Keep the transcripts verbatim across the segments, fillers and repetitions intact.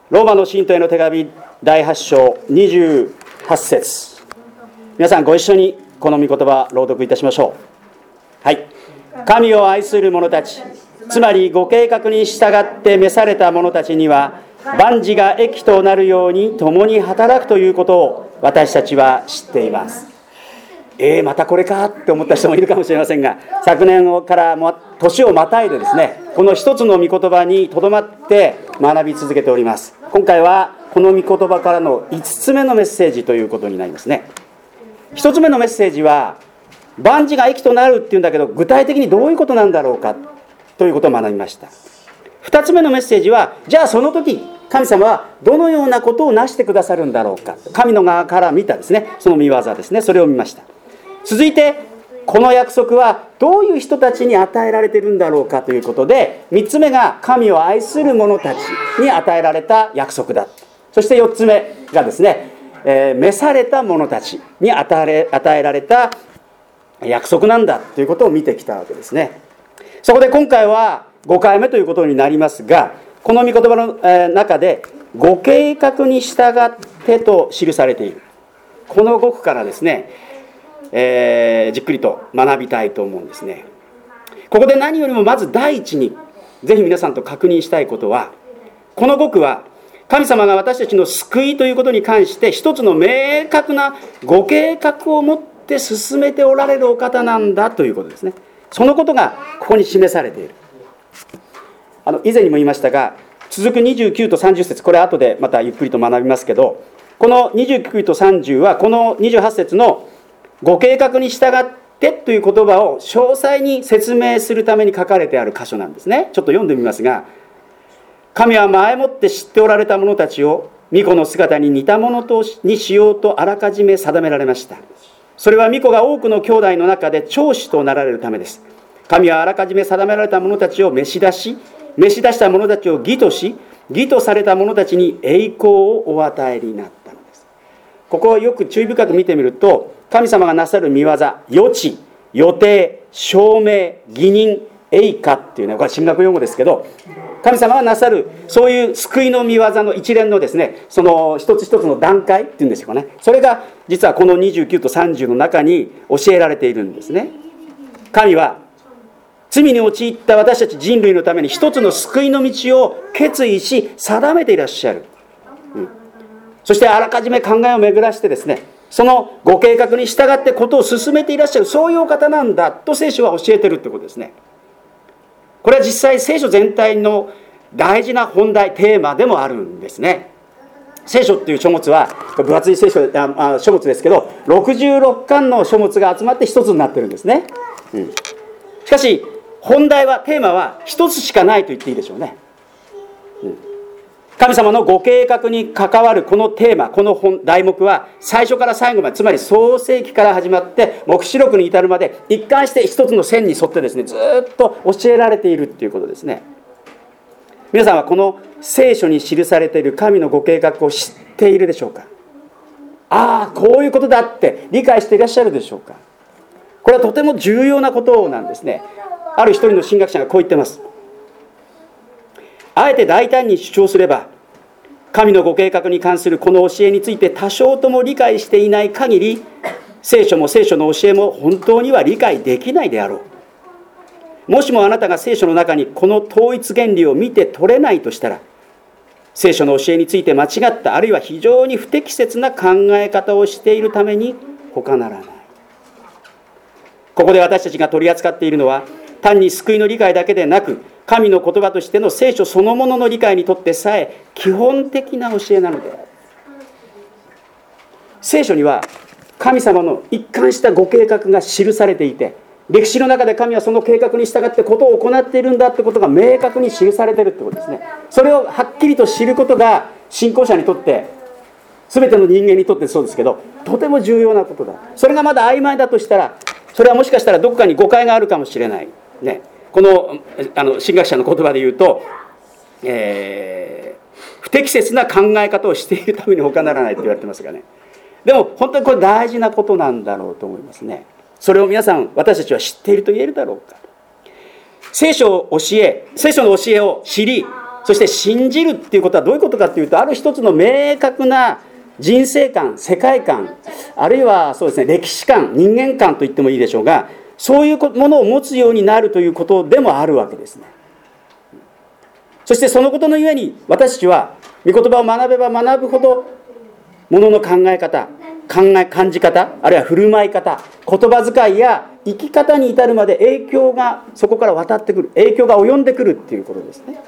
ローマの信徒への手紙だいはち章にじゅうはち節、皆さんご一緒にこの御言葉朗読いたしましょう。はい。神を愛する者たち、つまりご計画に従って召された者たちには万事が益となるように共に働くということを私たちは知っています。えー、またこれかって思った人もいるかもしれませんが、昨年からも年をまたいでですね、この一つの御言葉にとどまって学び続けております。今回はこの御言葉からのいつつめのメッセージということになりますね。ひとつめのメッセージは、万事が益となるっていうんだけど、具体的にどういうことなんだろうかということを学びました。ふたつめのメッセージは、じゃあその時神様はどのようなことをなしてくださるんだろうか、神の側から見たですね、その御業ですね、それを見ました。続いて、この約束はどういう人たちに与えられているんだろうかということで、みっつめが神を愛する者たちに与えられた約束だ。そしてよっつめがですね、えー、召された者たちに与え、与えられた約束なんだということを見てきたわけですね。そこで今回はごかいめということになりますが、この御言葉の中でご計画に従ってと記されているこの語句からですね、えー、じっくりと学びたいと思うんですね。ここで何よりもまず第一にぜひ皆さんと確認したいことは、この語句は神様が私たちの救いということに関して一つの明確なご計画を持って進めておられるお方なんだということですね。そのことがここに示されている。あの以前にも言いましたが、続くにじゅうきゅうとさんじゅう節、これ後でまたゆっくりと学びますけど、このにじゅうきゅうとさんじゅうはこのにじゅうはち節のご計画に従ってという言葉を詳細に説明するために書かれてある箇所なんですね。ちょっと読んでみますが、神は前もって知っておられた者たちを御子の姿に似たものとにしようとあらかじめ定められました。それは御子が多くの兄弟の中で長子となられるためです。神はあらかじめ定められた者たちを召し出し、召し出した者たちを義とし、義とされた者たちに栄光をお与えになったのです。ここをよく注意深く見てみると、神様がなさる御業、予知、予定、証明、義人、栄華っていうね、これ神学用語ですけど、神様がなさるそういう救いの御業の一連のですね、その一つ一つの段階っていうんでしょうかね、それが実はこのにじゅうきゅうとさんじゅうの中に教えられているんですね。神は罪に陥った私たち人類のために一つの救いの道を決意し定めていらっしゃる、うん、そしてあらかじめ考えを巡らしてですね、そのご計画に従ってことを進めていらっしゃる、そういうお方なんだと聖書は教えているということですね。これは実際聖書全体の大事な本題テーマでもあるんですね。聖書っていう書物は分厚い聖書あ書物ですけど、ろくじゅうろっかんの書物が集まって一つになってるんですね、うん、しかし本題はテーマは一つしかないと言っていいでしょうね、うん、神様のご計画に関わるこのテーマ、この本題目は最初から最後まで、つまり創世記から始まって黙示録に至るまで一貫して一つの線に沿ってですね、ずっと教えられているということですね。皆さんはこの聖書に記されている神のご計画を知っているでしょうか。ああ、こういうことだって理解していらっしゃるでしょうか。これはとても重要なことなんですね。ある一人の神学者がこう言ってます。あえて大胆に主張すれば、神のご計画に関するこの教えについて多少とも理解していない限り、聖書も聖書の教えも本当には理解できないであろう。もしもあなたが聖書の中にこの統一原理を見て取れないとしたら、聖書の教えについて間違った、あるいは非常に不適切な考え方をしているために他ならない。ここで私たちが取り扱っているのは、単に救いの理解だけでなく、神の言葉としての聖書そのものの理解にとってさえ基本的な教えなのである。聖書には神様の一貫したご計画が記されていて、歴史の中で神はその計画に従ってことを行っているんだってことが明確に記されているってことですね。それをはっきりと知ることが信仰者にとって、全ての人間にとってそうですけど、とても重要なことだ。それがまだ曖昧だとしたら、それはもしかしたらどこかに誤解があるかもしれない、ね、この、あの神学者の言葉で言うと、えー、不適切な考え方をしているために他ならないと言われてますがね。でも本当にこれ大事なことなんだろうと思いますね。それを皆さん、私たちは知っていると言えるだろうか。聖書を教え、聖書の教えを知り、 そして信じるっていうことはどういうことかというと、ある一つの明確な人生観、世界観、あるいはそうですね、歴史観、人間観と言ってもいいでしょうが、そういうものを持つようになるということでもあるわけですね。そしてそのことのゆえに、私たちは御言葉を学べば学ぶほど、ものの考え方、考え感じ方、あるいは振る舞い方、言葉遣いや生き方に至るまで影響がそこから渡ってくる、影響が及んでくるっていうことですね。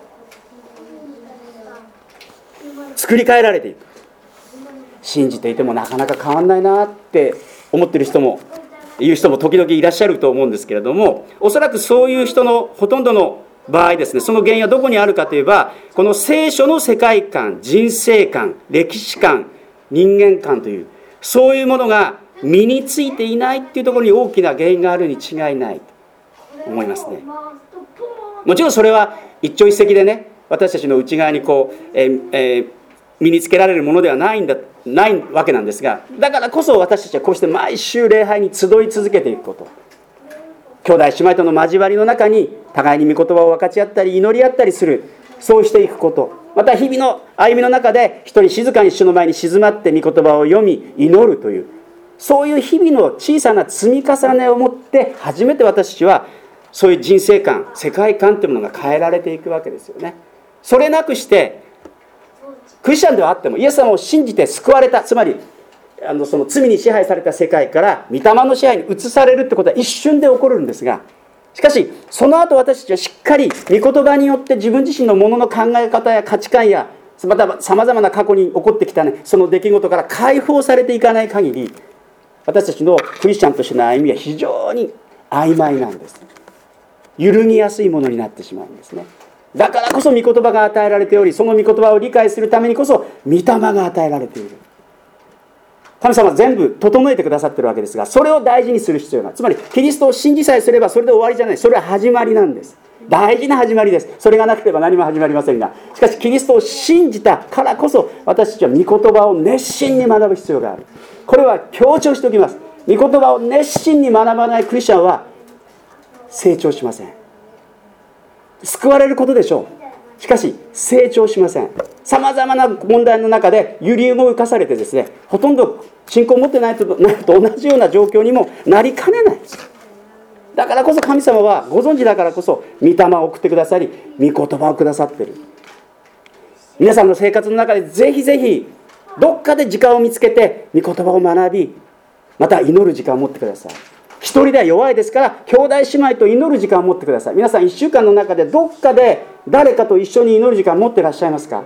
作り変えられていく。信じていてもなかなか変わんないなって思ってる人も言う人も時々いらっしゃると思うんですけれども、おそらくそういう人のほとんどの場合ですね、その原因はどこにあるかといえば、この聖書の世界観、人生観、歴史観、人間観という、そういうものが身についていないっていうところに大きな原因があるに違いないと思いますね。もちろんそれは一朝一夕でね、私たちの内側にこう、えーえー、身につけられるものではないんだないわけなんですが、だからこそ私たちはこうして毎週礼拝に集い続けていくこと、兄弟姉妹との交わりの中に互いに御言葉を分かち合ったり祈り合ったりする、そうしていくこと、また日々の歩みの中で一人静かに主の前に静まって御言葉を読み祈るという、そういう日々の小さな積み重ねをもって初めて私たちはそういう人生観、世界観というものが変えられていくわけですよね。それなくしてクリスチャンではあってもイエス様を信じて救われた、つまりあのその罪に支配された世界から御霊の支配に移されるってことは一瞬で起こるんですが、しかしその後私たちはしっかり御言葉によって自分自身のものの考え方や価値観やまたさまざまな過去に起こってきた、ね、その出来事から解放されていかない限り、私たちのクリスチャンとしての歩みは非常に曖昧なんです。揺るぎやすいものになってしまうんですね。だからこそ御言葉が与えられており、その御言葉を理解するためにこそ御霊が与えられている。神様は全部整えてくださっているわけですが、それを大事にする必要が、つまりキリストを信じさえすればそれで終わりじゃない。それは始まりなんです。大事な始まりです。それがなければ何も始まりませんが、しかしキリストを信じたからこそ私たちは御言葉を熱心に学ぶ必要がある。これは強調しておきます。御言葉を熱心に学ばないクリスチャンは成長しません。救われることでしょう。しかし成長しません。さまざまな問題の中で揺り動かされてですね、ほとんど信仰を持ってないと同じような状況にもなりかねない。だからこそ神様はご存知だからこそ御霊を送ってくださり、御言葉をくださっている。皆さんの生活の中でぜひぜひどっかで時間を見つけて御言葉を学び、また祈る時間を持ってください。一人では弱いですから、兄弟姉妹と祈る時間を持ってください。皆さんいっしゅうかんの中でどっかで誰かと一緒に祈る時間を持っていらっしゃいますか？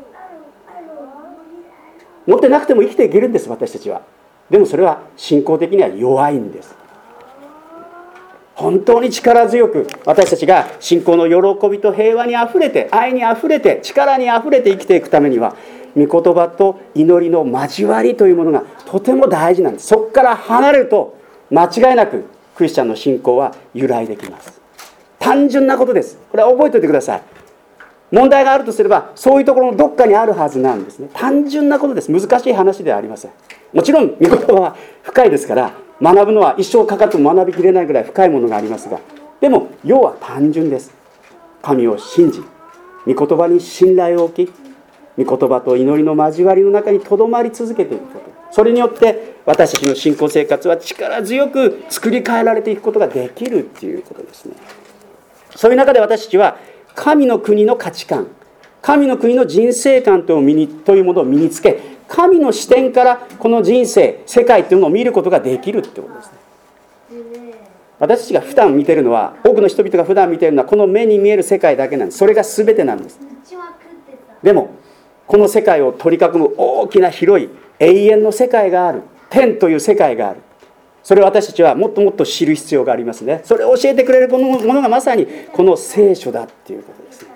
持ってなくても生きていけるんです、私たちは。でもそれは信仰的には弱いんです。本当に力強く私たちが信仰の喜びと平和にあふれて、愛にあふれて、力にあふれて生きていくためには、御言葉と祈りの交わりというものがとても大事なんです。そこから離れると間違いなくクリスチャンの信仰は揺らいできます。単純なことです。これは覚えておいてください。問題があるとすればそういうところのどっかにあるはずなんですね。単純なことです。難しい話ではありません。もちろん御言葉は深いですから、学ぶのは一生かかっても学びきれないぐらい深いものがありますが、でも要は単純です。神を信じ、御言葉に信頼を置き、御言葉と祈りの交わりの中にとどまり続けていくこと、それによって私たちの信仰生活は力強く作り変えられていくことができるっていうことですね。そういう中で私たちは神の国の価値観、神の国の人生観というものを身につけ、神の視点からこの人生、世界というのを見ることができるってことですね。私たちが普段見ているのは、多くの人々が普段見ているのはこの目に見える世界だけなんです。それが全てなんです。でもこの世界を取り囲む大きな広い永遠の世界がある。天という世界がある。それを私たちはもっともっと知る必要がありますね。それを教えてくれるこのものがまさにこの聖書だっていうことですね。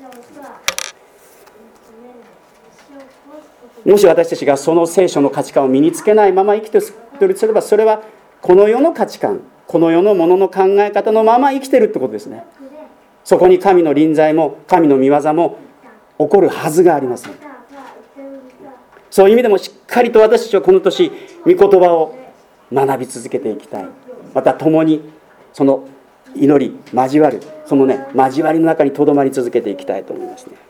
もし私たちがその聖書の価値観を身につけないまま生きているとすれば、それはこの世の価値観、この世のものの考え方のまま生きているってことですね。そこに神の臨在も神の御業も起こるはずがありません。そういう意味でもしっかりと私たちはこの年御言葉を学び続けていきたい。また共にその祈り交わる、そのね交わりの中にとどまり続けていきたいと思いますね。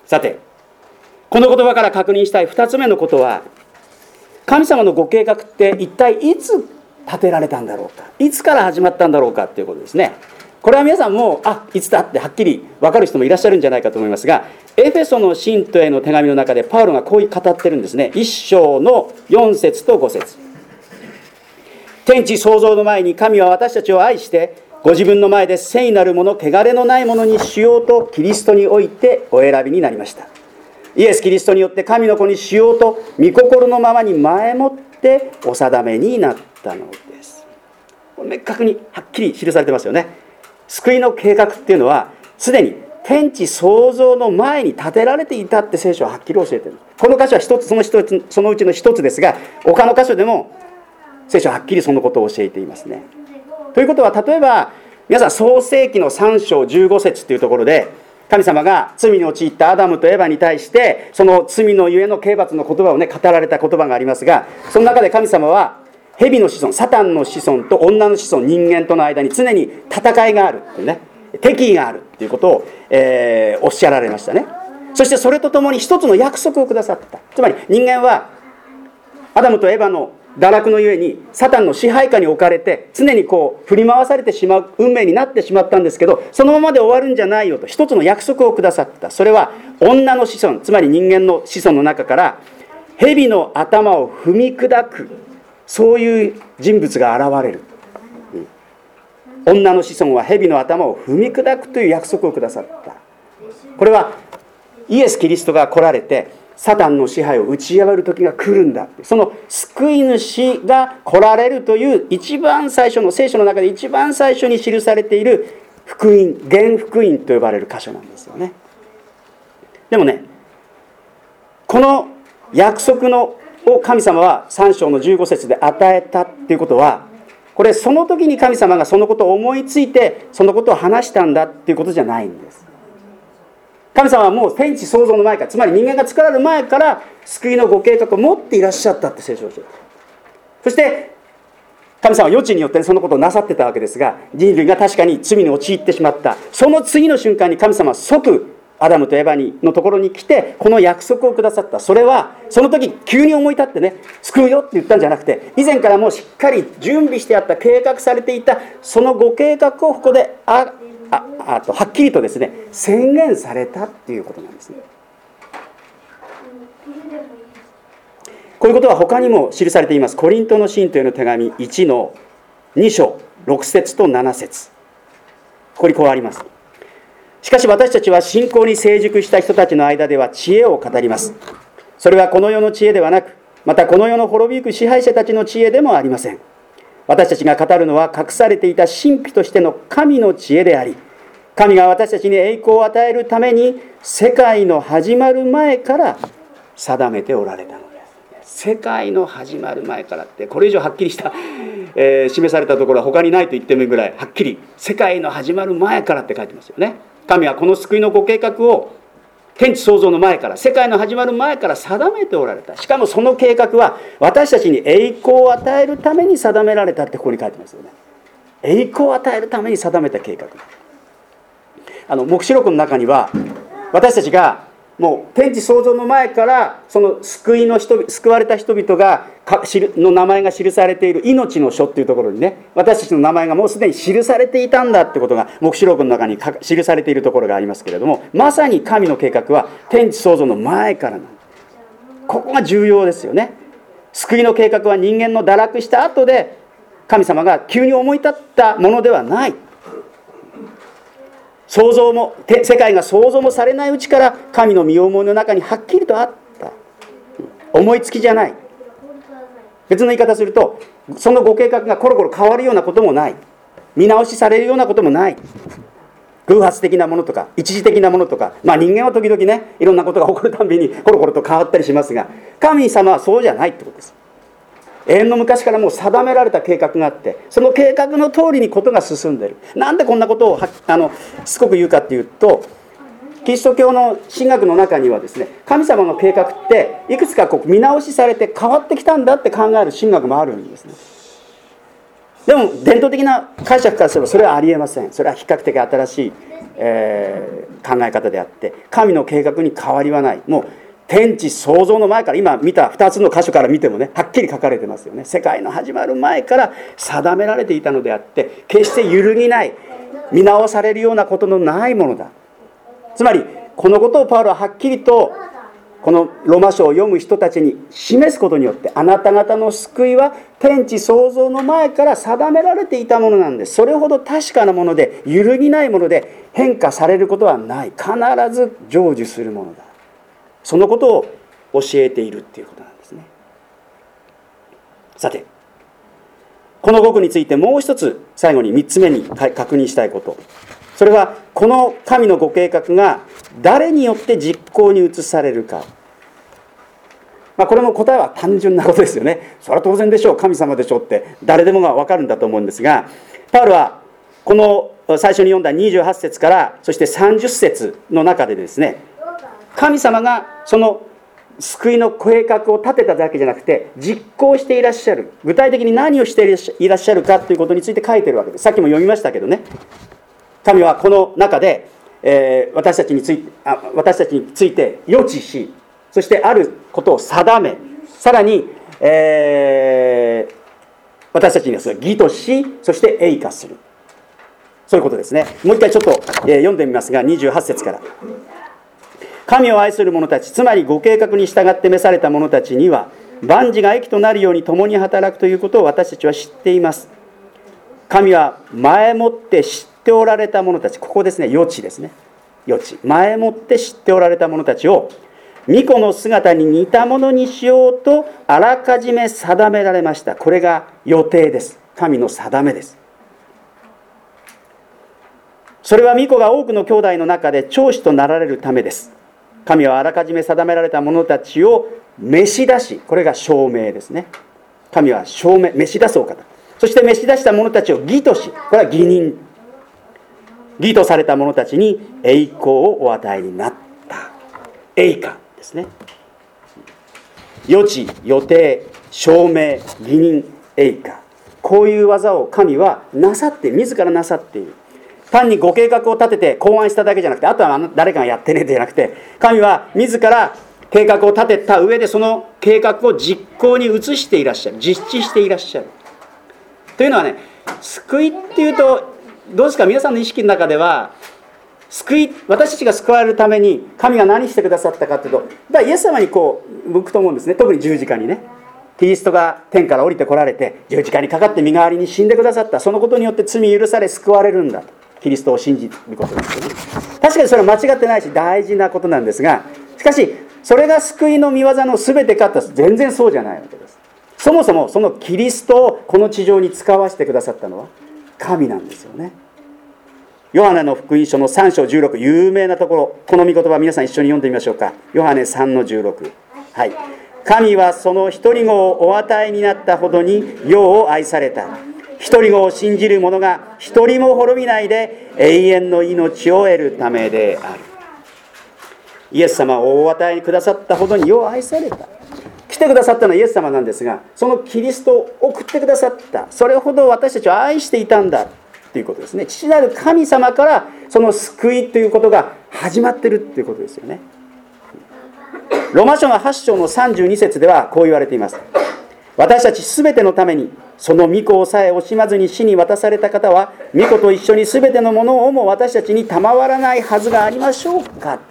さて、この言葉から確認したいふたつめのことは、神様のご計画って一体いつ立てられたんだろうか、いつから始まったんだろうかということですね。これは皆さんもあいつだってはっきり分かる人もいらっしゃるんじゃないかと思いますが、エフェソの信徒への手紙の中でパウロがこういう語ってるんですね。いっ章のよん節とご節。天地創造の前に神は私たちを愛してご自分の前で聖なるもの汚れのないものにしようとキリストにおいてお選びになりました。イエス・キリストによって神の子にしようと御心のままに前もってお定めになったのです。明確にはっきり記されてますよね。救いの計画っていうのはすでに天地創造の前に立てられていたって聖書ははっきり教えている。この箇所は一つその一つそのうちの一つですが、他の箇所でも聖書ははっきりそのことを教えていますね。ということは、例えば皆さん創世記のさん章じゅうご節というところで、神様が罪に陥ったアダムとエバに対してその罪のゆえの刑罰の言葉をね語られた言葉がありますが、その中で神様は蛇の子孫、サタンの子孫と女の子孫、人間との間に常に戦いがあるっていうね、敵意があるっていうことを、えー、おっしゃられましたね。そしてそれとともに一つの約束をくださった。つまり人間はアダムとエバの堕落のゆえにサタンの支配下に置かれて常にこう振り回されてしまう運命になってしまったんですけど、そのままで終わるんじゃないよと一つの約束をくださった。それは女の子孫、つまり人間の子孫の中から蛇の頭を踏み砕く、そういう人物が現れる、うん、女の子孫は蛇の頭を踏み砕くという約束をくださった。これはイエス・キリストが来られてサタンの支配を打ち破る時が来るんだ、その救い主が来られるという一番最初の聖書の中で一番最初に記されている福音、原福音と呼ばれる箇所なんですよね。でもね、この約束のを神様はさん章のじゅうご節で与えたっていうことは、これその時に神様がそのことを思いついてそのことを話したんだっていうことじゃないんです。神様はもう天地創造の前から、つまり人間が作られる前から救いのご計画を持っていらっしゃったって聖書を教えている。そして神様は予知によってそのことをなさってたわけですが、人類が確かに罪に陥ってしまった。その次の瞬間に神様は即アダムとエバニのところに来てこの約束をくださった。それはその時急に思い立ってね救うよって言ったんじゃなくて、以前からもうしっかり準備してあった、計画されていたそのご計画をここであああとはっきりとですね宣言されたっていうことなんですね。こういうことは他にも記されています。コリントの信徒への手紙いちのに章ろく節となな節、ここにこうあります。しかし私たちは信仰に成熟した人たちの間では知恵を語ります。それはこの世の知恵ではなく、またこの世の滅びゆく支配者たちの知恵でもありません。私たちが語るのは隠されていた神秘としての神の知恵であり、神が私たちに栄光を与えるために世界の始まる前から定めておられたのです。世界の始まる前からって、これ以上はっきりした、えー、示されたところは他にないと言ってもいいぐらいはっきり世界の始まる前からって書いてますよね。神はこの救いのご計画を天地創造の前から、世界の始まる前から定めておられた。しかもその計画は私たちに栄光を与えるために定められたってここに書いてますよね。栄光を与えるために定めた計画。あの黙示録の中には私たちがもう天地創造の前からその救いの人々、救われた人々がの名前が記されている命の書っていうところにね、私たちの名前がもうすでに記されていたんだってことが黙示録の中に記されているところがありますけれども、まさに神の計画は天地創造の前からなんです。ここが重要ですよね。救いの計画は人間の堕落した後で神様が急に思い立ったものではない。想像も世界が想像もされないうちから神の御思いの中にはっきりとあった。思いつきじゃない。別の言い方すると、そのご計画がコロコロ変わるようなこともない。見直しされるようなこともない。偶発的なものとか一時的なものとか、まあ人間は時々ねいろんなことが起こるたびにコロコロと変わったりしますが、神様はそうじゃないってことです。永遠の昔からもう定められた計画があって、その計画の通りにことが進んでいる。なんでこんなことをはあのしつこく言うかっていうと、キリスト教の神学の中にはですね、神様の計画っていくつかこう見直しされて変わってきたんだって考える神学もあるんですね。 でも伝統的な解釈からすればそれはありえません。それは比較的新しい、えー、考え方であって、神の計画に変わりはない。もう天地創造の前から、今見たふたつの箇所から見てもね、はっきり書かれてますよね。世界の始まる前から定められていたのであって、決して揺るぎない、見直されるようなことのないものだ。つまりこのことをパウロははっきりとこのローマ書を読む人たちに示すことによって、あなた方の救いは天地創造の前から定められていたものなんです。それほど確かなもので、揺るぎないもので、変化されることはない。必ず成就するものだ。そのことを教えているっていうことなんですね。さて、この語句についてもう一つ、最後にみっつめに確認したいこと。それはこの神のご計画が誰によって実行に移されるか。まあ、これも答えは単純なことですよね。それは当然でしょう、神様でしょうって誰でもが分かるんだと思うんですが、パウロはこの最初に読んだにじゅうはち節からそしてさんじゅっ節の中でですね、神様がその救いの計画を立てただけじゃなくて実行していらっしゃる、具体的に何をしていらっしゃるかということについて書いているわけです。さっきも読みましたけどね、神はこの中で、えー、私たちについてあ私たちについて予知し、そしてあることを定め、さらに、えー、私たちにはそれを義とし、そして栄華する、そういうことですね。もう一回ちょっと、えー、読んでみますが、にじゅうはち節から。神を愛する者たち、つまりご計画に従って召された者たちには、万事が益となるように共に働くということを私たちは知っています。神は前もって知っておられた者たち、ここですね、予知ですね、予知、前もって知っておられた者たちを御子の姿に似たものにしようとあらかじめ定められました。これが予定です。神の定めです。それは御子が多くの兄弟の中で長子となられるためです。神はあらかじめ定められた者たちを召し出し、これが証明ですね。神は証明、召し出すお方。そして召し出した者たちを義とし、これは義人。義とされた者たちに栄光をお与えになった。栄華ですね。予知、予定、証明、義人、栄華。こういう技を神はなさって、自らなさっている。単にご計画を立てて考案しただけじゃなくて、あとは誰かがやってねえじゃなくて、神は自ら計画を立てた上でその計画を実行に移していらっしゃる、実施していらっしゃるというのはね、救いっていうとどうですか、皆さんの意識の中では救い、私たちが救われるために神が何してくださったかというと、だイエス様にこう向くと思うんですね。特に十字架にね、キリストが天から降りてこられて十字架にかかって身代わりに死んでくださった。そのことによって罪許され救われるんだと、キリストを信じることですよね。確かにそれは間違ってないし大事なことなんですが、しかしそれが救いの御業の全てかと全然そうじゃないわけです。そもそもそのキリストをこの地上に使わせてくださったのは神なんですよね。ヨハネの福音書のさん章じゅうろく、有名なところ、この御言葉皆さん一緒に読んでみましょうか。ヨハネさんのじゅうろく、はい、神はその一人子をお与えになったほどに世を愛された。一人子を信じる者が一人も滅びないで永遠の命を得るためである。イエス様をお与えくださったほどに世を愛された。来てくださったのはイエス様なんですが、そのキリストを送ってくださった、それほど私たちを愛していたんだということですね。父なる神様からその救いということが始まっているということですよね。ローマ書のはち章のさんじゅうに節ではこう言われています。私たちすべてのためにその御子をさえ惜しまずに死に渡された方は、御子と一緒にすべてのものをも私たちに賜らないはずがありましょうかって。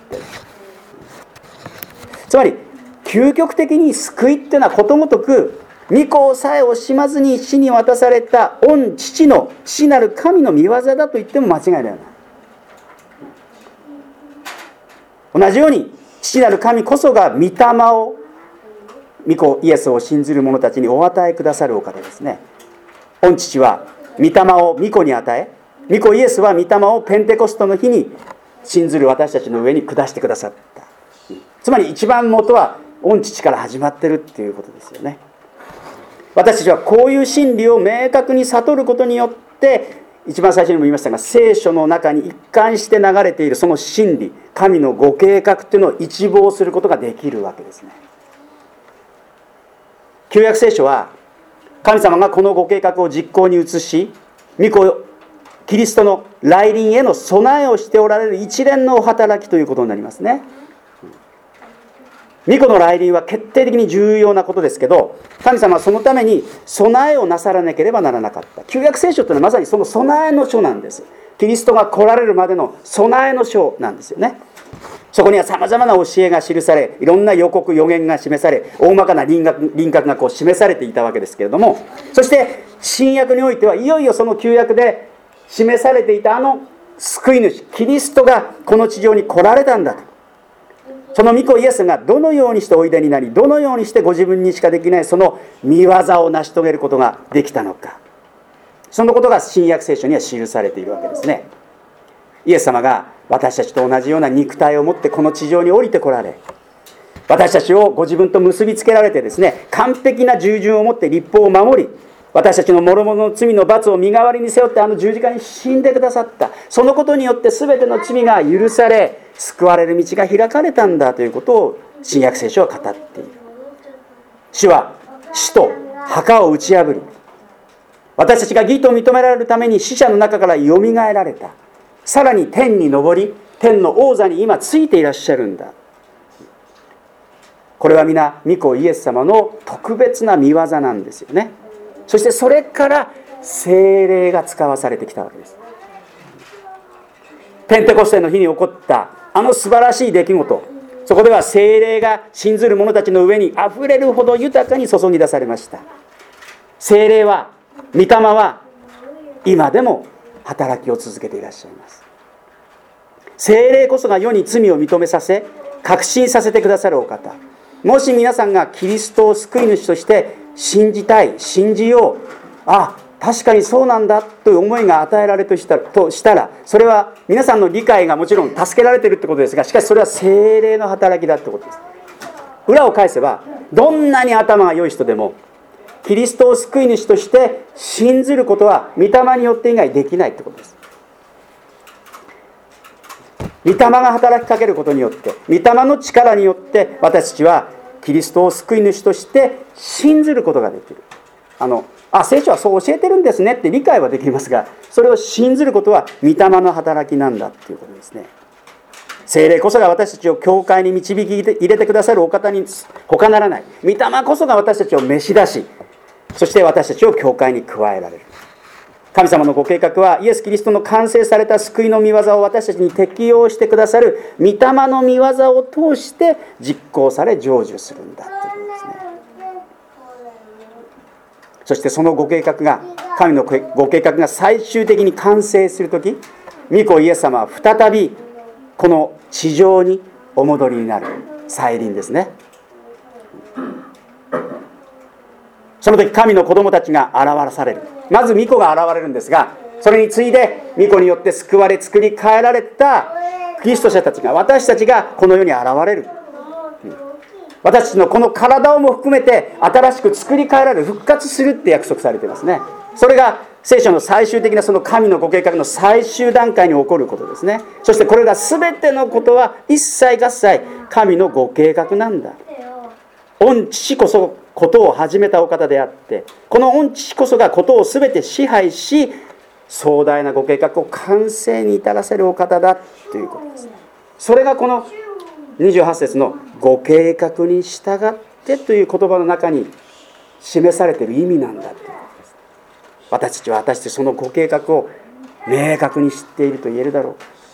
つまり究極的に救いっていうのはことごとく御子をさえ惜しまずに死に渡された御父の父なる神の御業だと言っても間違いない。同じように父なる神こそが御霊を、御子イエスを信ずる者たちにお与えくださるお方ですね。御父は御霊を御子に与え、御子イエスは御霊をペンテコストの日に信ずる私たちの上に下してくださった。つまり一番元は御父から始まってるっていうことですよね。私たちはこういう真理を明確に悟ることによって、一番最初にも言いましたが、聖書の中に一貫して流れているその真理、神のご計画っていうのを一望することができるわけですね。旧約聖書は神様がこのご計画を実行に移し、御子キリストの来臨への備えをしておられる一連のお働きということになりますね。御子の来臨は決定的に重要なことですけど、神様はそのために備えをなさらなければならなかった。旧約聖書というのはまさにその備えの書なんです。キリストが来られるまでの備えの書なんですよね。そこにはさまざまな教えが記され、いろんな予告予言が示され、大まかな輪郭、輪郭がこう示されていたわけですけれども、そして新約においてはいよいよその旧約で示されていたあの救い主キリストがこの地上に来られたんだと。その御子イエスがどのようにしておいでになり、どのようにしてご自分にしかできないその御業を成し遂げることができたのか、そのことが新約聖書には記されているわけですね。イエス様が私たちと同じような肉体を持ってこの地上に降りてこられ、私たちをご自分と結びつけられてですね、完璧な従順を持って律法を守り、私たちの諸々の罪の罰を身代わりに背負ってあの十字架に死んでくださった。そのことによって全ての罪が許され、救われる道が開かれたんだということを新約聖書は語っている。主は死と墓を打ち破り、私たちが義と認められるために死者の中からよみがえられた。さらに天に昇り、天の王座に今ついていらっしゃるんだ。これは皆御子イエス様の特別な御業なんですよね。そしてそれから聖霊が使わされてきたわけです。ペンテコステの日に起こったあの素晴らしい出来事、そこでは聖霊が信ずる者たちの上にあふれるほど豊かに注ぎ出されました。聖霊は、御霊は今でも働きを続けていらっしゃいます。聖霊こそが世に罪を認めさせ、確信させてくださるお方。もし皆さんがキリストを救い主として信じたい、信じよう、あ、確かにそうなんだという思いが与えられるとしたら、としたらそれは皆さんの理解がもちろん助けられているってことですが、しかしそれは聖霊の働きだってことです。裏を返せば、どんなに頭が良い人でもキリストを救い主として信ずることは御霊によって以外できないってことです。御霊が働きかけることによって、御霊の力によって私たちはキリストを救い主として信ずることができる。あのあ聖書はそう教えてるんですねって理解はできますが、それを信ずることは御霊の働きなんだっていうことですね。聖霊こそが私たちを教会に導き入れてくださるお方に他ならない。御霊こそが私たちを召し出し、そして私たちを教会に加えられる。神様のご計画はイエス・キリストの完成された救いの御業を私たちに適用してくださる御霊の御業を通して実行され成就するんだということですね。そしてそのご計画が、神のご計画が最終的に完成するとき、御子イエス様は再びこの地上にお戻りになる。再臨ですね。その時神の子供たちが現される。まず御子が現れるんですが、それに次いで御子によって救われ作り変えられたキリスト者たちが、私たちがこの世に現れる。私たちのこの体をも含めて新しく作り変えられる、復活するって約束されていますね。それが聖書の最終的なその神のご計画の最終段階に起こることですね。そしてこれが全てのことは一切合切神のご計画なんだ。御父こそことを始めたお方であって、この御父こそがことを全て支配し、壮大なご計画を完成に至らせるお方だということです。それがこのにじゅうはち節のご計画に従ってという言葉の中に示されている意味なんだということです。私たちは私たちそのご計画を明確に知っていると言えるだろう。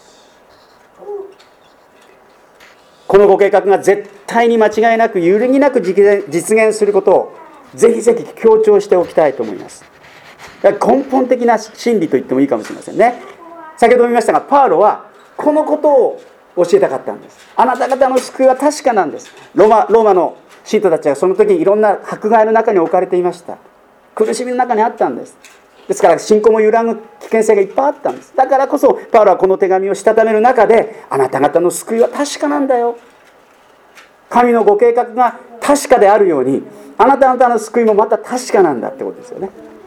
このご計画が絶対に間違いなく揺るぎなく実現することをぜひぜひ強調しておきたいと思います。根本的な真理と言ってもいいかもしれませんね。先ほども言いましたが、パウロはこのことを教えたかったんです。あなた方の救いは確かなんです。ローマ、ローマの信徒たちはその時にいろんな迫害の中に置かれていました。苦しみの中にあったんです。ですから信仰も揺らぐ危険性がいっぱいあったんです。だからこそパウロはこの手紙をしたためる中で、あなた方の救いは確かなんだよ、神のご計画が確かであるようにあなた方の救いもまた確かなんだってことですよね。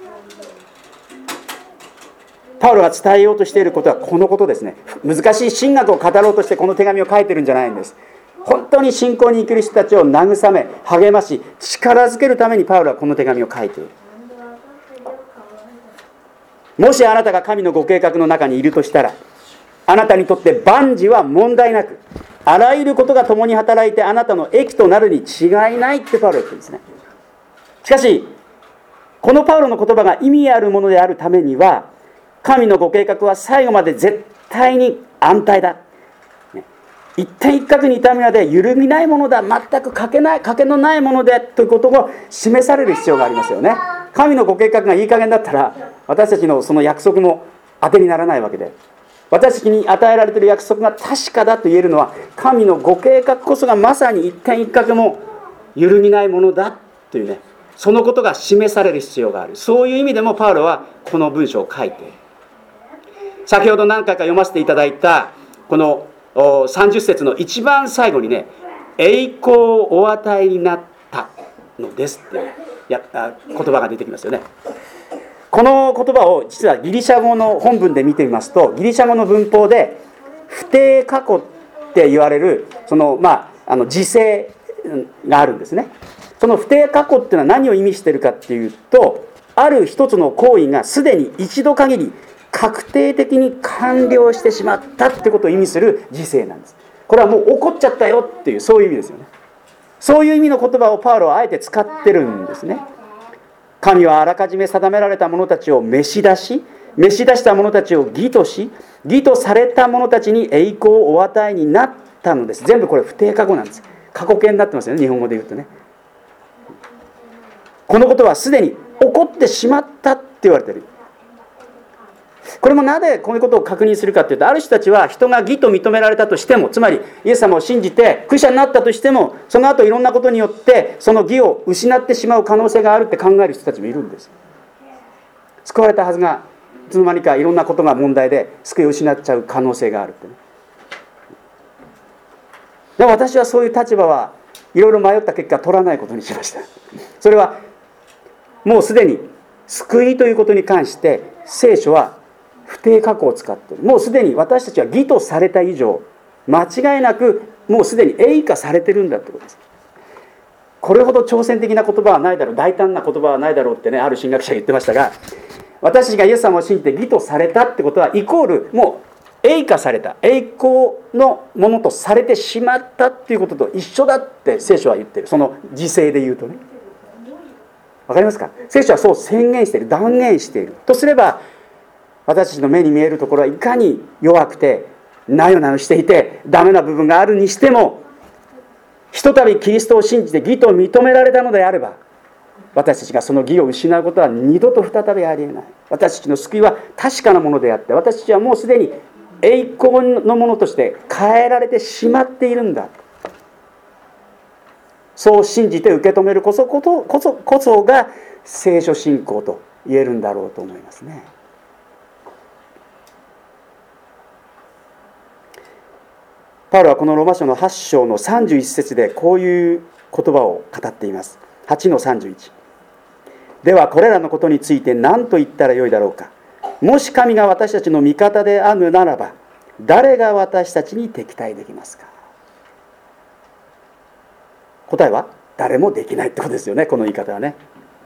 パウロが伝えようとしていることはこのことですね。難しい神学を語ろうとしてこの手紙を書いてるんじゃないんです。本当に信仰に生きる人たちを慰め励まし力づけるためにパウロはこの手紙を書いている。 もしあなたが神のご計画の中にいるとしたら、あなたにとって万事は問題なく、あらゆることが共に働いてあなたの益となるに違いないってパウロは言ってるんですね。しかしこのパウロの言葉が意味あるものであるためには、神のご計画は最後まで絶対に安泰だ、一点一角に至るまで揺るぎないものだ、全く欠けない欠けのないものでということを示される必要がありますよね。神のご計画がいい加減だったら、私たちのその約束も当てにならないわけで、私たちに与えられている約束が確かだと言えるのは、神のご計画こそがまさに一点一角も揺るぎないものだというね、そのことが示される必要がある。そういう意味でもパウロはこの文章を書いている。先ほど何回か読ませていただいたこのさんじゅっ節の一番最後にね、栄光をお与えになったのですってや言葉が出てきますよね。この言葉を実はギリシャ語の本文で見てみますと、ギリシャ語の文法で不定過去って言われるその、まあ、あの時制があるんですね。その不定過去っていうのは何を意味しているかっていうと、ある一つの行為がすでに一度限り確定的に完了してしまったってことを意味する時制なんです。これはもう起こっちゃったよっていう、そういう意味ですよね。そういう意味の言葉をパウロはあえて使ってるんですね。神はあらかじめ定められた者たちを召し出し、召し出した者たちを義とし、義とされた者たちに栄光をお与えになったのです。全部これ不定過去なんです。過去形になってますよね、日本語で言うとね。このことはすでに起こってしまったって言われている。これもなぜこういうことを確認するかというと、ある人たちは人が義と認められたとしても、つまりイエス様を信じてクリスチャンになったとしても、その後いろんなことによってその義を失ってしまう可能性があるって考える人たちもいるんです。救われたはずがいつの間にかいろんなことが問題で救いを失っちゃう可能性があるってね。でも私はそういう立場はいろいろ迷った結果取らないことにしました。それはもうすでに救いということに関して聖書は不定過去を使っている。もうすでに私たちは義とされた以上、間違いなくもうすでに栄華されてるんだということです。これほど挑戦的な言葉はないだろう、大胆な言葉はないだろうってね、ある神学者が言ってましたが、私たちがイエス様を信じて義とされたってことはイコールもう栄華された、栄光のものとされてしまったっていうことと一緒だって聖書は言ってる。その時勢で言うとね、わかりますか？聖書はそう宣言している、断言しているとすれば、私たちの目に見えるところはいかに弱くてなよなよしていてダメな部分があるにしても、ひとたびキリストを信じて義と認められたのであれば、私たちがその義を失うことは二度と再びありえない。私たちの救いは確かなものであって、私たちはもうすでに栄光のものとして変えられてしまっているんだ。そう信じて受け止めるこそこそこそこそが聖書信仰と言えるんだろうと思いますね。パウロはこのローマ書のはち章のさんじゅういち節でこういう言葉を語っています。はちのさんじゅういち。ではこれらのことについて何と言ったらよいだろうか。もし神が私たちの味方であるならば、誰が私たちに敵対できますか。答えは誰もできないってことですよね、この言い方はね。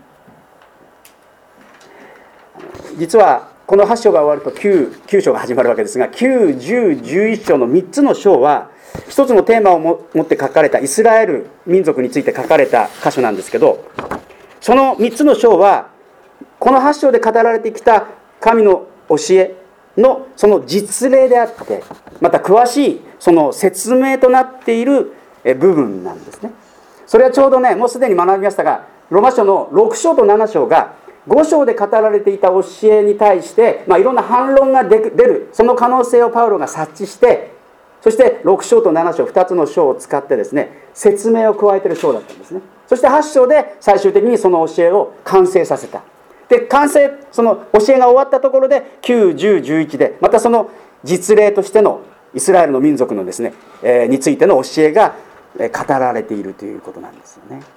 実はこのはち章が終わると 9, 9章が始まるわけですが、きゅう、じゅう、じゅういち章のみっつの章は一つのテーマを持って書かれたイスラエル民族について書かれた箇所なんですけど、そのみっつの章はこのはち章で語られてきた神の教えのその実例であって、また詳しいその説明となっている部分なんですね。それはちょうどね、もうすでに学びましたが、ローマ書のろく章となな章がご章で語られていた教えに対して、まあ、いろんな反論が出る、その可能性をパウロが察知して、そしてろく章となな章ふたつの章を使ってですね、説明を加えている章だったんですね。そしてはち章で最終的にその教えを完成させた。で、完成、その教えが終わったところできゅう、じゅう、じゅういちでまたその実例としてのイスラエルの民族のですね、えー、についての教えが語られているということなんですよね。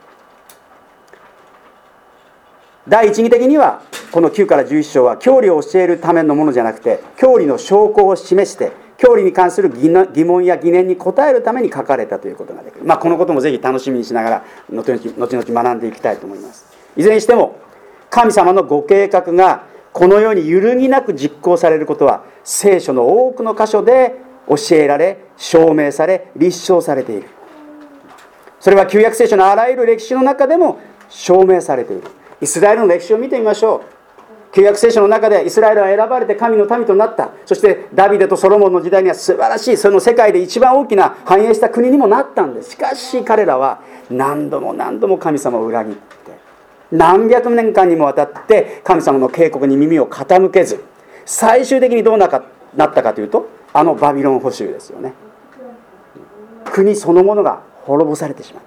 第一義的にはこのきゅうからじゅういち章は教理を教えるためのものじゃなくて、教理の証拠を示して教理に関する疑問や疑念に答えるために書かれたということができる。まあこのこともぜひ楽しみにしながら後々学んでいきたいと思います。いずれにしても神様のご計画がこのように揺るぎなく実行されることは聖書の多くの箇所で教えられ、証明され、立証されている。それは旧約聖書のあらゆる歴史の中でも証明されている。イスラエルの歴史を見てみましょう。旧約聖書の中でイスラエルは選ばれて神の民となった。そしてダビデとソロモンの時代には素晴らしい、その世界で一番大きな繁栄した国にもなったんです。しかし彼らは何度も何度も神様を裏切って、何百年間にもわたって神様の警告に耳を傾けず、最終的にどうなったかというと、あのバビロン捕囚ですよね。国そのものが滅ぼされてしまう。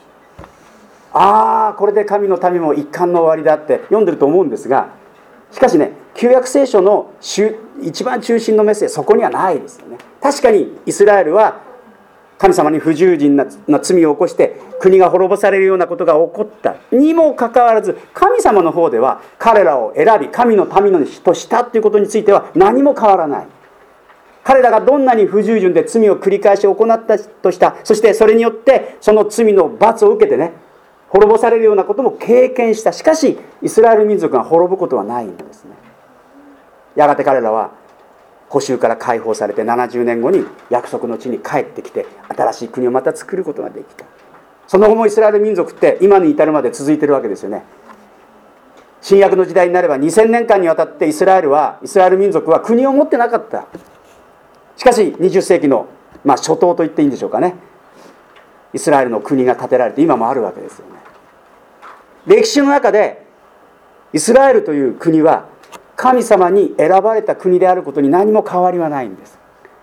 ああ、これで神の民も一巻の終わりだって読んでると思うんですが、しかしね、旧約聖書の一番中心のメッセージ、そこにはないですよね。確かにイスラエルは神様に不従順な罪を起こして国が滅ぼされるようなことが起こったにもかかわらず、神様の方では彼らを選び神の民のとしたということについては何も変わらない。彼らがどんなに不従順で罪を繰り返し行ったとした、そしてそれによってその罪の罰を受けてね、滅ぼされるようなことも経験した。しかしイスラエル民族が滅ぶことはないんですね。やがて彼らは捕囚から解放されてななじゅうねんごに約束の地に帰ってきて、新しい国をまた作ることができた。その後もイスラエル民族って今に至るまで続いているわけですよね。新約の時代になればにせんねんかんにわたってイスラエルはイスラエル民族は国を持ってなかった。しかしにじゅっせいきの、まあ、初頭と言っていいんでしょうかね、イスラエルの国が建てられて今もあるわけですよね。歴史の中でイスラエルという国は神様に選ばれた国であることに何も変わりはないんです。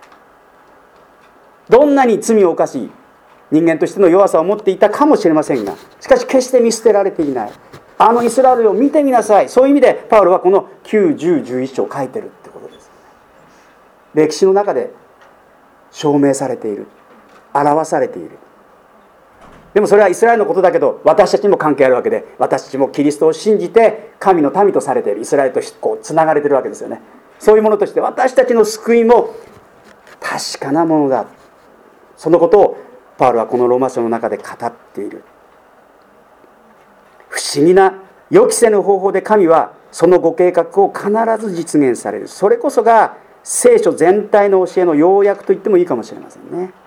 どんなに罪を犯し人間としての弱さを持っていたかもしれませんが、しかし決して見捨てられていない。あのイスラエルを見てみなさい。そういう意味でパウロはこのきゅう、じゅう、じゅういち章を書いてるってことです。歴史の中で証明されている、表されている。でもそれはイスラエルのことだけど、私たちにも関係あるわけで、私たちもキリストを信じて神の民とされている、イスラエルとこうつながれているわけですよね。そういうものとして私たちの救いも確かなものだ。そのことをパウロはこのローマ書の中で語っている。不思議な予期せぬ方法で神はそのご計画を必ず実現される。それこそが聖書全体の教えの要約と言ってもいいかもしれませんね。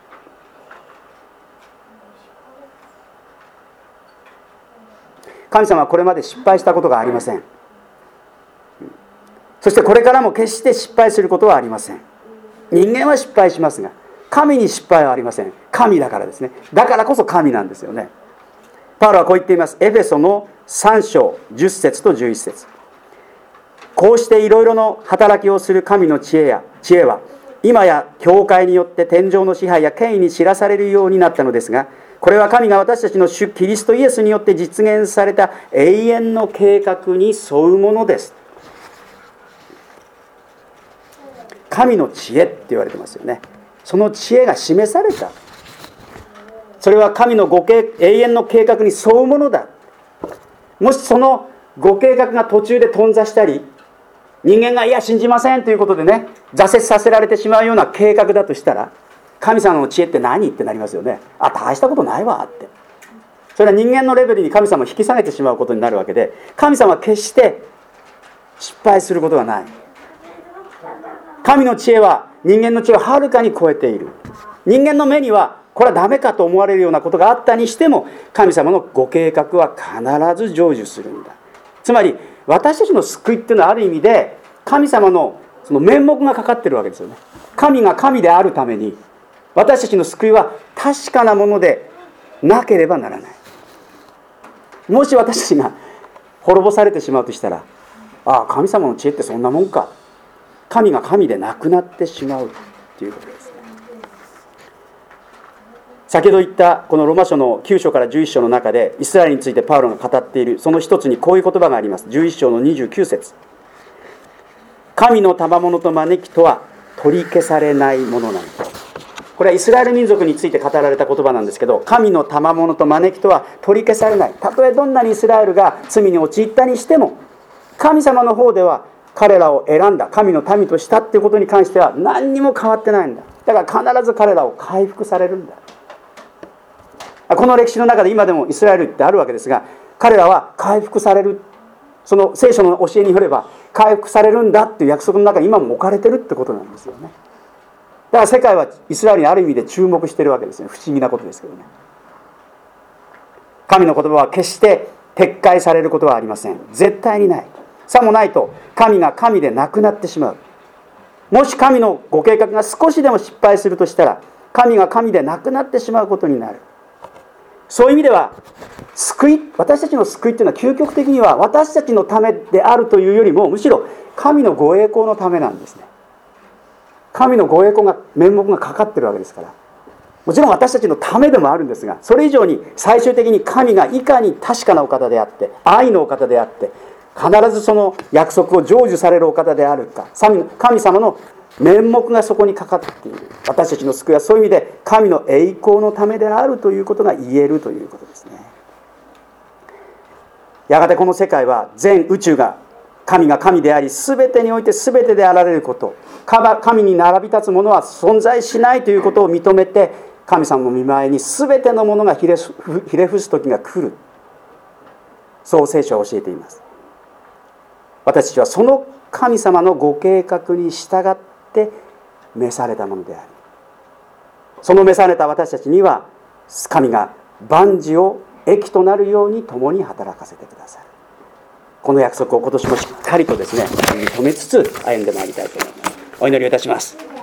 神様はこれまで失敗したことがありません。そしてこれからも決して失敗することはありません。人間は失敗しますが、神に失敗はありません。神だからですね。だからこそ神なんですよね。パウロはこう言っています。エフェソのさん章じゅっ節とじゅういち節。こうしていろいろの働きをする神の知恵や知恵は今や教会によって天上の支配や権威に知らされるようになったのですが、これは神が私たちの主キリストイエスによって実現された永遠の計画に沿うものです。神の知恵って言われてますよね。その知恵が示された。それは神のご計永遠の計画に沿うものだ。もしそのご計画が途中で頓挫したり、人間がいや信じませんということでね、挫折させられてしまうような計画だとしたら、神様の知恵って何ってなりますよね。あ、大したことないわって。それは人間のレベルに神様を引き下げてしまうことになるわけで、神様は決して失敗することはない。神の知恵は人間の知恵をはるかに超えている。人間の目にはこれはダメかと思われるようなことがあったにしても、神様のご計画は必ず成就するんだ。つまり私たちの救いっていうのはある意味で神様のその面目がかかってるわけですよね。神が神であるために私たちの救いは確かなものでなければならない。もし私たちが滅ぼされてしまうとしたら、ああ、神様の知恵ってそんなもんか、神が神でなくなってしまうということですね。先ほど言ったこのローマ書のきゅう章からじゅういち章の中でイスラエルについてパウロが語っているその一つにこういう言葉があります。じゅういち章のにじゅうきゅう節。神の賜物と招きとは取り消されないものなの。これはイスラエル民族について語られた言葉なんですけど、神の賜物と招きとは取り消されない。たとえどんなにイスラエルが罪に陥ったにしても、神様の方では彼らを選んだ、神の民としたっていうことに関しては何にも変わってないんだ。だから必ず彼らを回復されるんだ。この歴史の中で今でもイスラエルってあるわけですが、彼らは回復される。 その聖書の教えによれば回復されるんだっていう約束の中に今も置かれてるってことなんですよね。だから世界はイスラエルにある意味で注目しているわけですね。不思議なことですけどね。神の言葉は決して撤回されることはありません。絶対にない。さもないと神が神でなくなってしまう。もし神のご計画が少しでも失敗するとしたら、神が神でなくなってしまうことになる。そういう意味では救い、私たちの救いというのは究極的には私たちのためであるというよりも、むしろ神のご栄光のためなんですね。神のご栄光が面目がかかっているわけですから、もちろん私たちのためでもあるんですが、それ以上に最終的に神がいかに確かなお方であって、愛のお方であって、必ずその約束を成就されるお方であるか、神様の面目がそこにかかっている。私たちの救いはそういう意味で神の栄光のためであるということが言えるということですね。やがてこの世界は全宇宙が神が神であり、全てにおいて全てであられること、神に並び立つものは存在しないということを認めて、神様の御前に全てのものがひれ伏す時が来る。そう聖書は教えています。私たちはその神様のご計画に従って召されたものであり、その召された私たちには神が万事を益となるように共に働かせてくださる。この約束を今年もしっかりとですね認めつつ歩んでまいりたいと思います。お祈りをいたします。